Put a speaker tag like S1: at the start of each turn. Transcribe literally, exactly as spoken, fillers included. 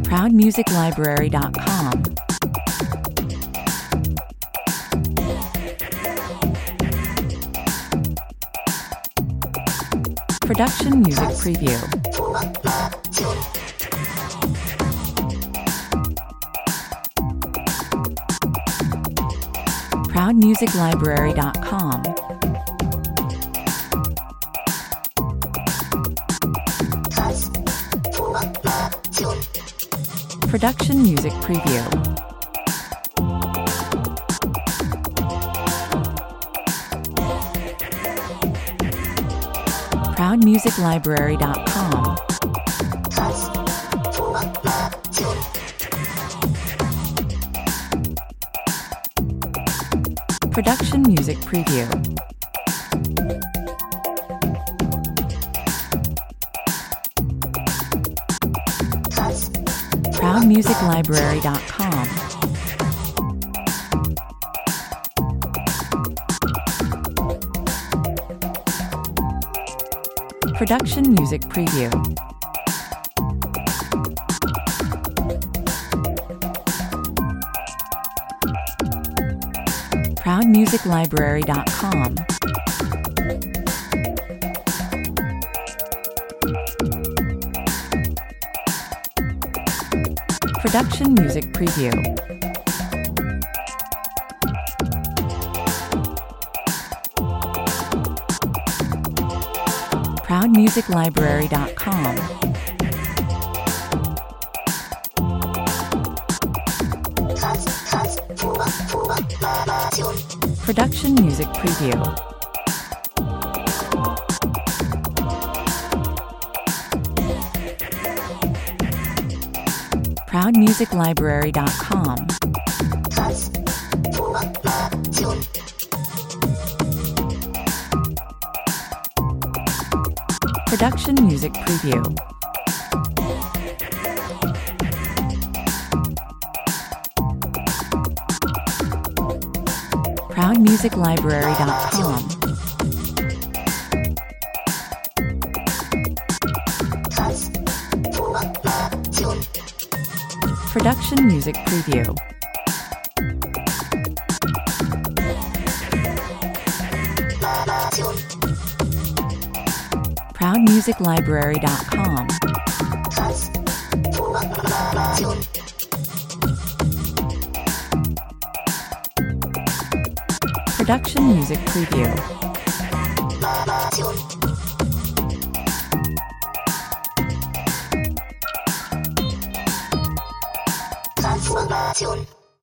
S1: proud music library dot com. Production Music Preview. proud music library dot com. Production Music Preview. proud music library dot com. Production Music Preview. proud music library dot com. Production Music Preview. proud music library dot com. Production Music Preview. proud music library dot com. Production Music Preview. proud music library dot com. Production Music Preview. proud music library dot com. Production Music Preview. proud music library dot com. Production Music Preview.
S2: Transformation.